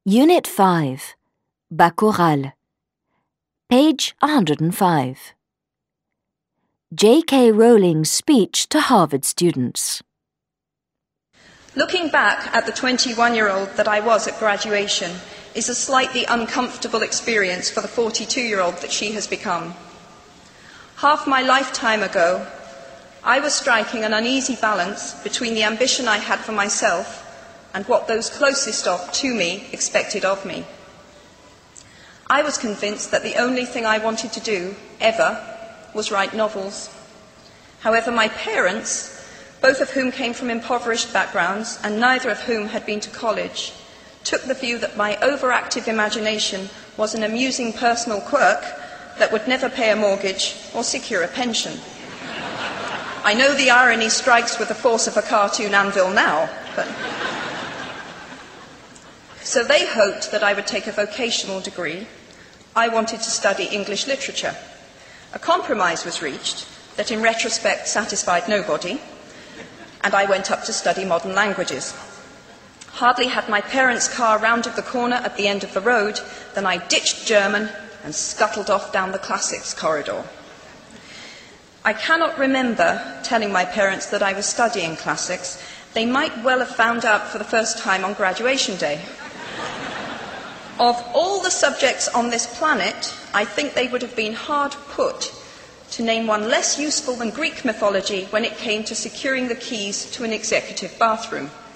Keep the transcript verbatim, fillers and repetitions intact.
Unit five, Bacchorale, page one hundred five. J K Rowling's speech to Harvard students. Looking back at the twenty-one-year-old that I was at graduation is a slightly uncomfortable experience for the forty-two-year-old that she has become. Half my lifetime ago, I was striking an uneasy balance between the ambition I had for myself and what those closest of to me expected of me. I was convinced that the only thing I wanted to do, ever, was write novels. However, my parents, both of whom came from impoverished backgrounds and neither of whom had been to college, took the view that my overactive imagination was an amusing personal quirk that would never pay a mortgage or secure a pension. I know the irony strikes with the force of a cartoon anvil now, but... So they hoped that I would take a vocational degree. I wanted to study English literature. A compromise was reached that in retrospect satisfied nobody, and I went up to study modern languages. Hardly had my parents' car rounded the corner at the end of the road than I ditched German and scuttled off down the classics corridor. I cannot remember telling my parents that I was studying classics. They might well have found out for the first time on graduation day. Of all the subjects on this planet, I think they would have been hard put to name one less useful than Greek mythology when it came to securing the keys to an executive bathroom.